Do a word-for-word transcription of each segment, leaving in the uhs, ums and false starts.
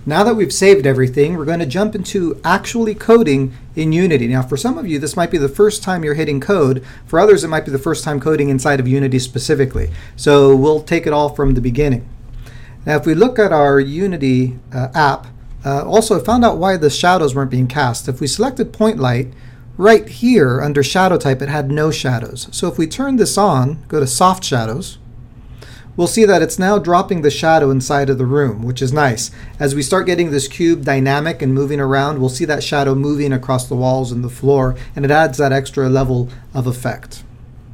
Now that we've saved everything, we're going to jump into actually coding in Unity. Now, for some of you, this might be the first time you're hitting code. For others, it might be the first time coding inside of Unity specifically. So we'll take it all from the beginning. Now, if we look at our Unity uh, app, uh, also I found out why the shadows weren't being cast. If we selected point light, right here under shadow type, it had no shadows. So if we turn this on, go to soft shadows, we'll see that it's now dropping the shadow inside of the room, which is nice. As we start getting this cube dynamic and moving around, we'll see that shadow moving across the walls and the floor, and it adds that extra level of effect.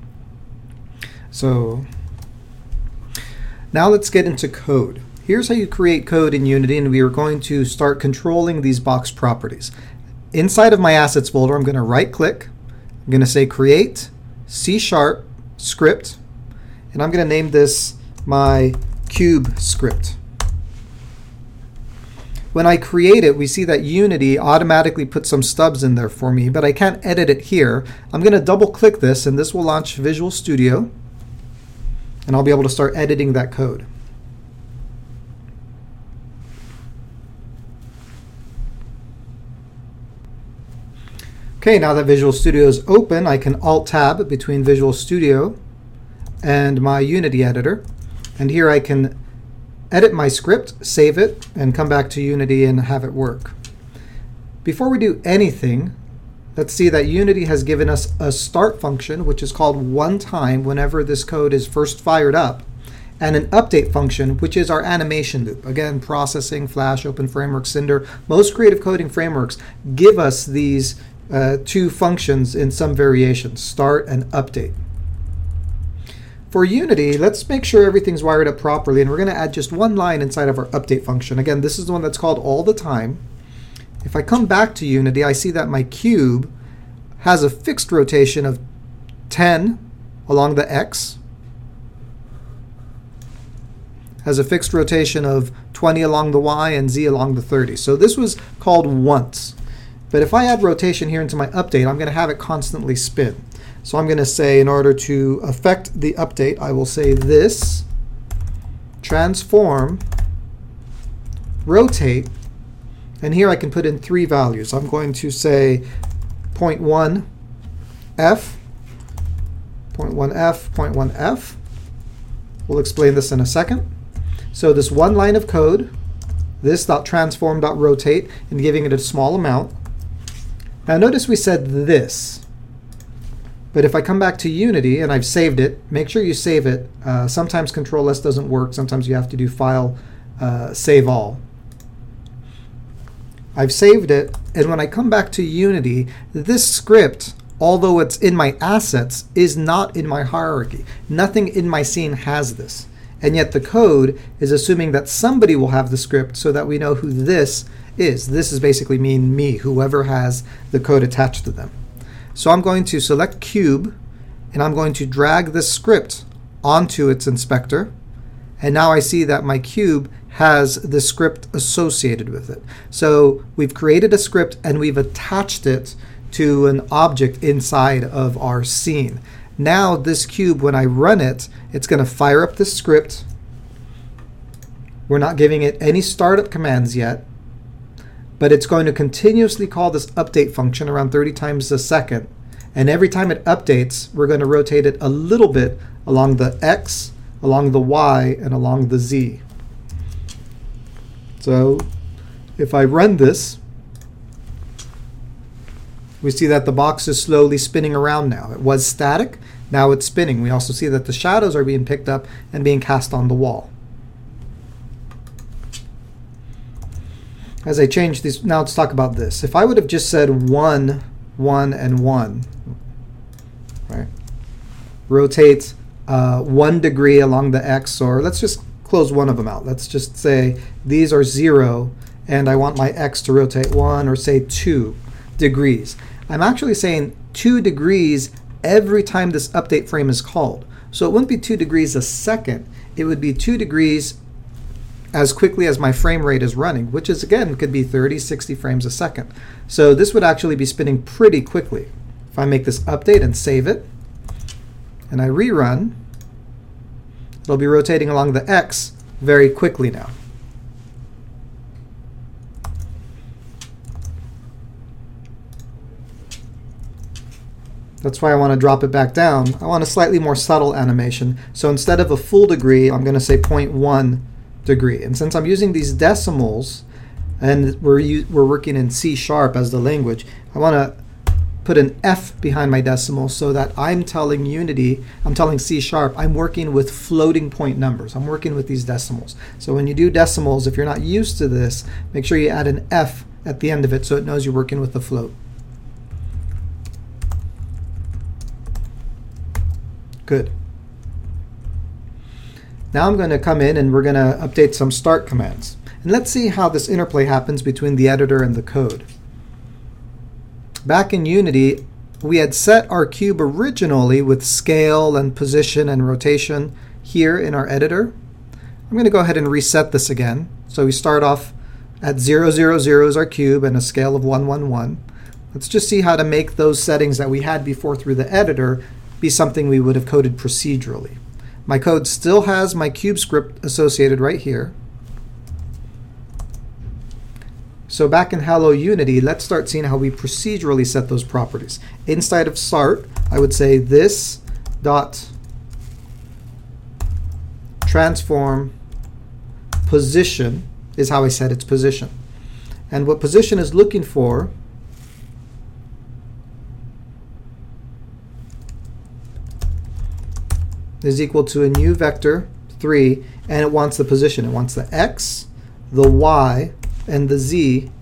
So now let's get into code. Here's how you create code in Unity, and we are going to start controlling these box properties. Inside of my assets folder, I'm going to right click, I'm going to say create C sharp script, and I'm going to name this my cube script. When I create it, we see that Unity automatically puts some stubs in there for me, but I can't edit it here. I'm going to double click this, and this will launch Visual Studio, and I'll be able to start editing that code. Okay, now that Visual Studio is open, I can Alt-Tab between Visual Studio and my Unity editor. And here I can edit my script, save it, and come back to Unity and have it work. Before we do anything, let's see that Unity has given us a start function, which is called one time whenever this code is first fired up, and an update function, which is our animation loop. Again, processing, Flash, OpenFramework, Cinder. Most creative coding frameworks give us these uh, two functions in some variations, start and update. For Unity, let's make sure everything's wired up properly, and we're going to add just one line inside of our update function. Again, this is the one that's called all the time. If I come back to Unity, I see that my cube has a fixed rotation of ten along the X, has a fixed rotation of twenty along the Y, and Z along the thirty. So this was called once. But if I add rotation here into my update, I'm going to have it constantly spin. So I'm going to say, in order to affect the update, I will say this transform rotate, and here I can put in three values. I'm going to say zero point one F, zero point one F, zero point one F. We'll explain this in a second. So this one line of code, this .transform.rotate, and giving it a small amount. Now notice we said this. But if I come back to Unity and I've saved it, make sure you save it. Uh, sometimes Control S doesn't work. Sometimes you have to do File, uh, Save All. I've saved it, and when I come back to Unity, this script, although it's in my assets, is not in my hierarchy. Nothing in my scene has this. And yet the code is assuming that somebody will have the script so that we know who this is. This is basically mean me, whoever has the code attached to them. So I'm going to select cube, and I'm going to drag this script onto its inspector. And now I see that my cube has the script associated with it. So we've created a script and we've attached it to an object inside of our scene. Now this cube, when I run it, it's going to fire up this script. We're not giving it any startup commands yet, but it's going to continuously call this update function around thirty times a second. And every time it updates, we're going to rotate it a little bit along the X, along the Y, and along the Z. So if I run this, we see that the box is slowly spinning around now. It was static, now it's spinning. We also see that the shadows are being picked up and being cast on the wall. As I change these, now let's talk about this. If I would have just said one, one, and one, right? Rotate uh, one degree along the X, or let's just close one of them out. Let's just say these are zero, and I want my X to rotate one, or say two degrees. I'm actually saying two degrees every time this update frame is called. So it wouldn't be two degrees a second. It would be two degrees as quickly as my frame rate is running, which is, again, could be thirty, sixty frames a second. So this would actually be spinning pretty quickly. If I make this update and save it, and I rerun, it'll be rotating along the X very quickly now. That's why I want to drop it back down. I want a slightly more subtle animation. So instead of a full degree, I'm going to say zero point one degree. And since I'm using these decimals, and we're, we're working in C sharp as the language, I want to put an F behind my decimal so that I'm telling Unity, I'm telling C sharp, I'm working with floating point numbers. I'm working with these decimals. So when you do decimals, if you're not used to this, make sure you add an F at the end of it so it knows you're working with the float. Good. Now I'm going to come in and we're going to update some start commands. And let's see how this interplay happens between the editor and the code. Back in Unity, we had set our cube originally with scale and position and rotation here in our editor. I'm going to go ahead and reset this again. So we start off at zero, zero, zero is our cube and a scale of one, one, one. Let's just see how to make those settings that we had before through the editor be something we would have coded procedurally. My code still has my cube script associated right here. So back in Hello Unity, let's start seeing how we procedurally set those properties. Inside of start, I would say this dot transform position is how I set its position. And what position is looking for is equal to a new vector three, and it wants the position. It wants the X, the Y, and the Z.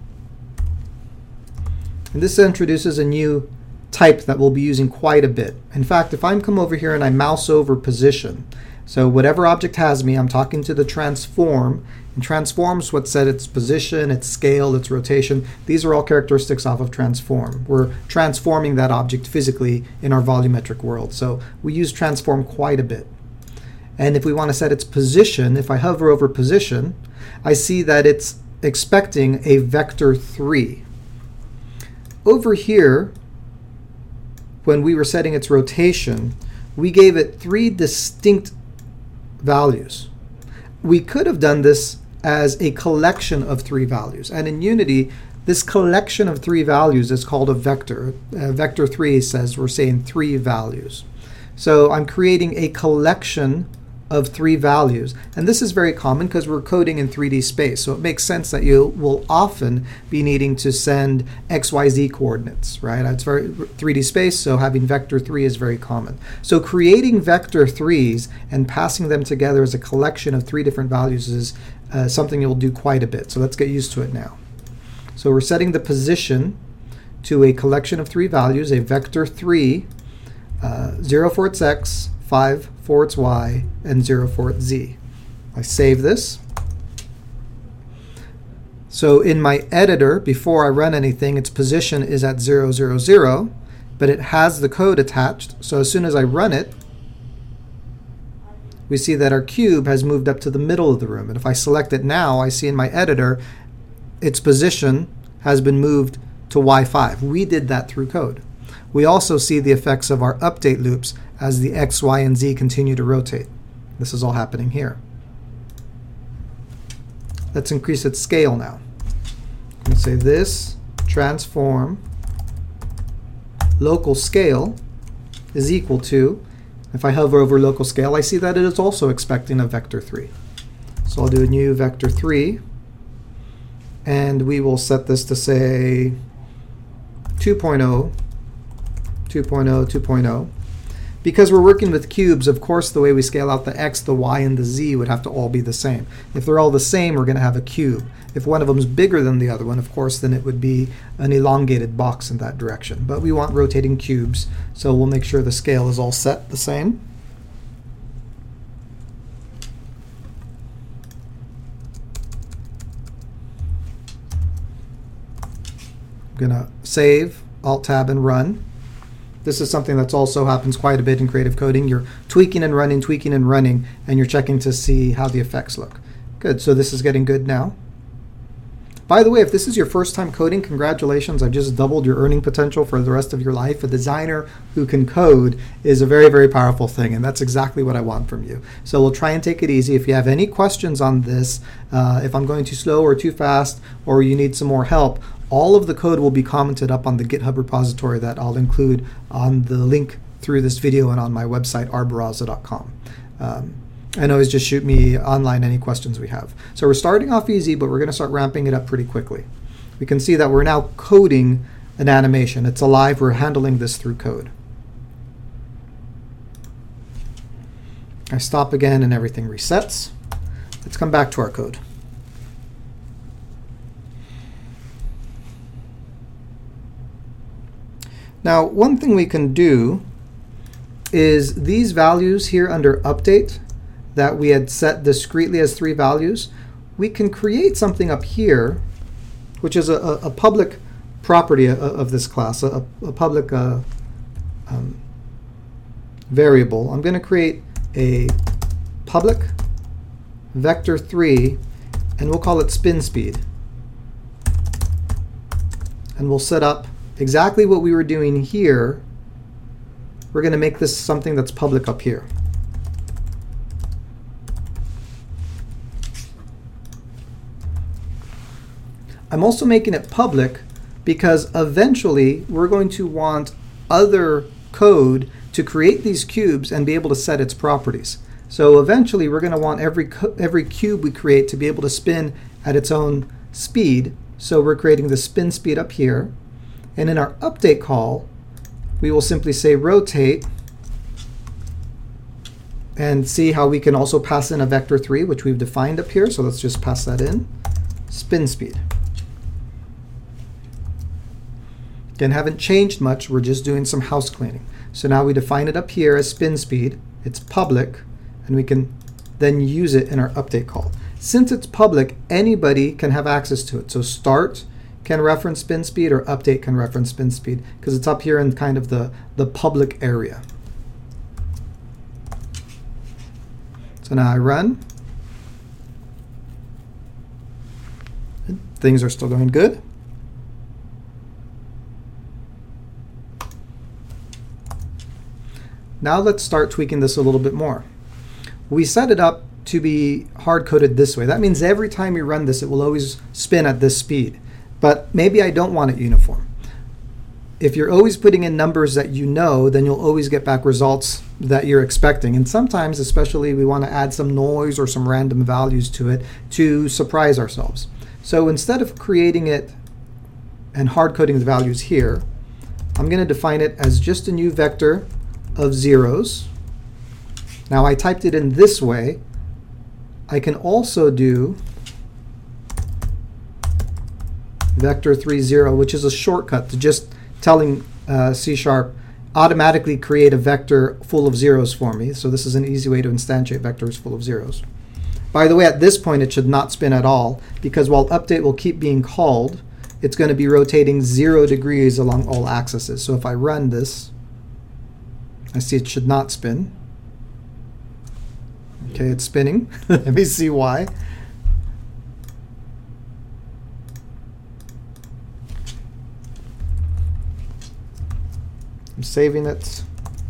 And this introduces a new type that we'll be using quite a bit. In fact, if I come over here and I mouse over position, so whatever object has me, I'm talking to the transform, and transform's what set its position, its scale, its rotation. These are all characteristics off of transform. We're transforming that object physically in our volumetric world. So we use transform quite a bit. And if we want to set its position, if I hover over position, I see that it's expecting a vector three. Over here, when we were setting its rotation, we gave it three distinct values. We could have done this as a collection of three values. And in Unity, this collection of three values is called a vector. Uh, vector three says we're saying three values. So I'm creating a collection of three values. And this is very common because we're coding in three D space. So it makes sense that you will often be needing to send X Y Z coordinates, right? It's very three D space, so having vector three is very common. So creating vector threes and passing them together as a collection of three different values is uh, something you'll do quite a bit. So let's get used to it now. So we're setting the position to a collection of three values, a vector three, uh, zero for its X, five for its Y, and zero for its Z. I save this. So in my editor, before I run anything, its position is at zero, zero, zero, but it has the code attached. So as soon as I run it, we see that our cube has moved up to the middle of the room. And if I select it now, I see in my editor, its position has been moved to Y five. We did that through code. We also see the effects of our update loops as the X, Y, and Z continue to rotate. This is all happening here. Let's increase its scale now. I'm going to say this transform local scale is equal to, if I hover over local scale, I see that it is also expecting a vector three. So I'll do a new vector three, and we will set this to say two point oh, two point oh, two point oh. Because we're working with cubes, of course, the way we scale out the X, the Y, and the Z would have to all be the same. If they're all the same, we're going to have a cube. If one of them is bigger than the other one, of course, then it would be an elongated box in that direction. But we want rotating cubes, so we'll make sure the scale is all set the same. I'm going to save, Alt-Tab, and run. This is something that's also happens quite a bit in creative coding. You're tweaking and running, tweaking and running, and you're checking to see how the effects look. Good, so this is getting good now. By the way, if this is your first time coding, congratulations. I've just doubled your earning potential for the rest of your life. A designer who can code is a very, very powerful thing, and that's exactly what I want from you. So we'll try and take it easy. If you have any questions on this, uh, if I'm going too slow or too fast, or you need some more help, all of the code will be commented up on the GitHub repository that I'll include on the link through this video and on my website, arbaraza dot com. Um, and always just shoot me online any questions we have. So we're starting off easy, but we're going to start ramping it up pretty quickly. We can see that we're now coding an animation. It's alive. We're handling this through code. I stop again and everything resets. Let's come back to our code. Now, one thing we can do is these values here under update that we had set discretely as three values, we can create something up here, which is a, a public property of, of this class, a, a public uh, um, variable. I'm going to create a public vector three, and we'll call it spin speed. And we'll set up exactly what we were doing here. We're going to make this something that's public up here. I'm also making it public because eventually we're going to want other code to create these cubes and be able to set its properties. So eventually we're going to want every every cube we create to be able to spin at its own speed. So we're creating the spin speed up here. And in our update call, we will simply say rotate and see how we can also pass in a vector three, which we've defined up here. So let's just pass that in. Spin speed. Again, haven't changed much. We're just doing some house cleaning. So now we define it up here as spin speed. It's public, and we can then use it in our update call. Since it's public, anybody can have access to it. So start can reference spin speed, or update can reference spin speed, because it's up here in kind of the, the public area. So now I run. Things are still going good. Now let's start tweaking this a little bit more. We set it up to be hard-coded this way. That means every time you run this, it will always spin at this speed. But maybe I don't want it uniform. If you're always putting in numbers that you know, then you'll always get back results that you're expecting. And sometimes, especially, we want to add some noise or some random values to it to surprise ourselves. So instead of creating it and hard-coding the values here, I'm going to define it as just a new vector of zeros. Now I typed it in this way. I can also do vector three zero, which is a shortcut to just telling uh, C Sharp automatically create a vector full of zeros for me. So this is an easy way to instantiate vectors full of zeros. By the way, at this point it should not spin at all, because while update will keep being called, it's going to be rotating zero degrees along all axes. So if I run this, I see it should not spin. Okay, it's spinning. Let me see why. I'm saving it.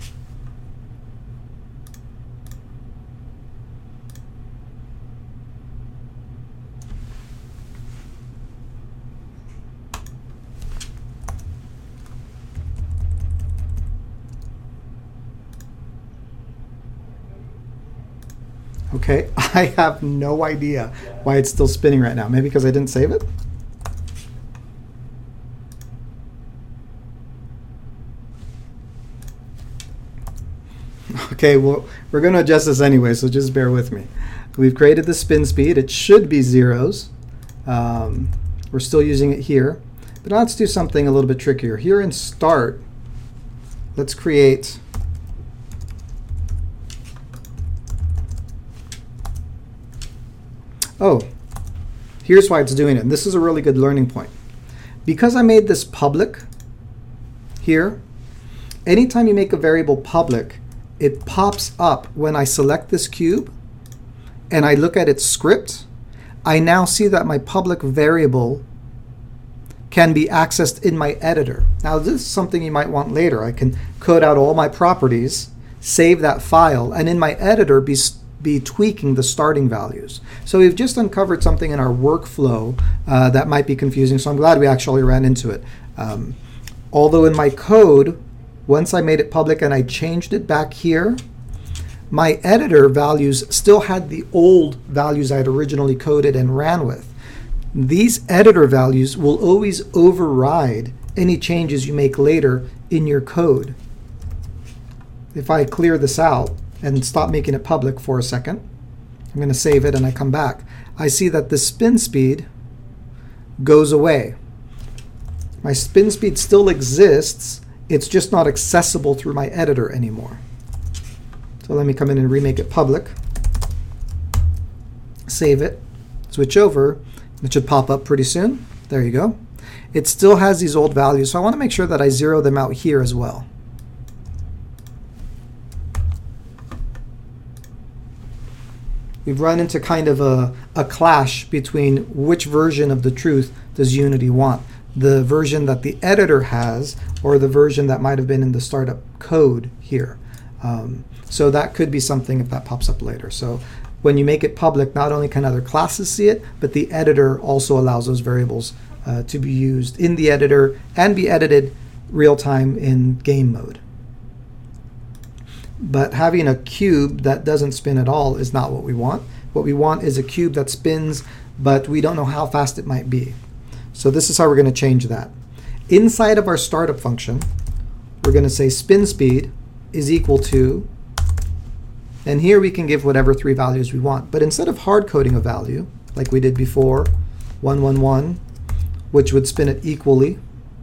Okay, I have no idea why it's still spinning right now. Maybe because I didn't save it? Okay, well, we're going to adjust this anyway, so just bear with me. We've created the spin speed. It should be zeros. Um, we're still using it here. But now let's do something a little bit trickier. Here in start, let's create Oh, here's why it's doing it. And this is a really good learning point. Because I made this public here, anytime you make a variable public, it pops up when I select this cube and I look at its script. I now see that my public variable can be accessed in my editor. Now this is something you might want later. I can code out all my properties, save that file, and in my editor be, be tweaking the starting values. So we've just uncovered something in our workflow uh, that might be confusing, so I'm glad we actually ran into it. Um, although in my code, once I made it public and I changed it back here, my editor values still had the old values I'd originally coded and ran with. These editor values will always override any changes you make later in your code. If I clear this out and stop making it public for a second, I'm going to save it and I come back, I see that the spin speed goes away. My spin speed still exists, it's just not accessible through my editor anymore. So let me come in and remake it public, save it, switch over. It should pop up pretty soon. There you go. It still has these old values, so I want to make sure that I zero them out here as well. We've run into kind of a, a clash between which version of the truth does Unity want. The version that the editor has or the version that might have been in the startup code here. Um, so that could be something if that pops up later. So when you make it public, not only can other classes see it, but the editor also allows those variables uh, to be used in the editor and be edited real time in game mode. But having a cube that doesn't spin at all is not what we want. What we want is a cube that spins, but we don't know how fast it might be. So this is how we're going to change that. Inside of our startup function, we're going to say spin speed is equal to, and here we can give whatever three values we want. But instead of hard coding a value, like we did before, one one one, which would spin it equally,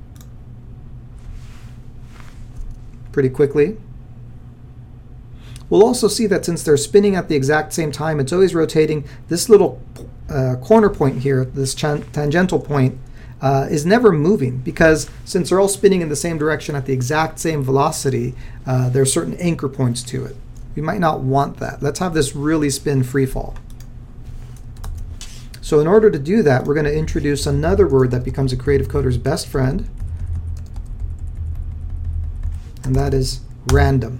pretty quickly, we'll also see that since they're spinning at the exact same time, it's always rotating. This little uh, corner point here, this tangential point, uh, is never moving, because since they're all spinning in the same direction at the exact same velocity, uh, there are certain anchor points to it. We might not want that. Let's have this really spin free fall. So in order to do that, we're going to introduce another word that becomes a creative coder's best friend, and that is random.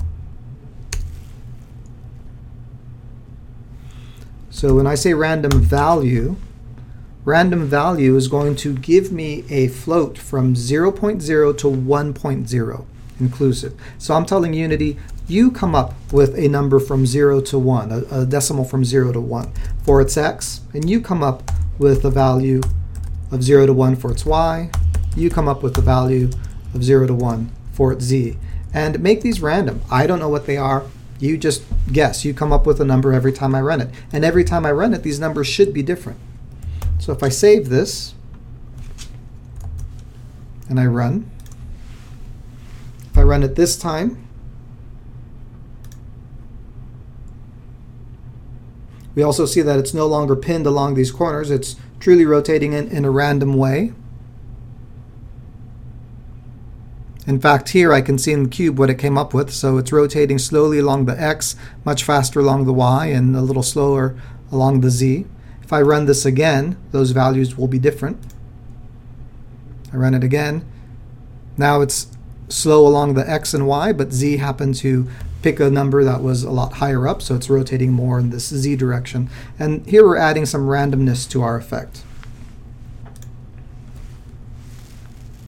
So when I say random value, random value is going to give me a float from zero point zero to one point zero inclusive. So I'm telling Unity, you come up with a number from zero to one, a, a decimal from zero to one for its x, and you come up with a value of zero to one for its y, you come up with a value of zero to one for its z. And make these random. I don't know what they are. You just guess. You come up with a number every time I run it. And every time I run it, these numbers should be different. So if I save this and I run, if I run it this time, we also see that it's no longer pinned along these corners. It's truly rotating in, in a random way. In fact, here I can see in the cube what it came up with. So it's rotating slowly along the x, much faster along the y, and a little slower along the z. If I run this again, those values will be different. I run it again. Now it's slow along the x and y, but z happened to pick a number that was a lot higher up, so it's rotating more in this z direction. And here we're adding some randomness to our effect.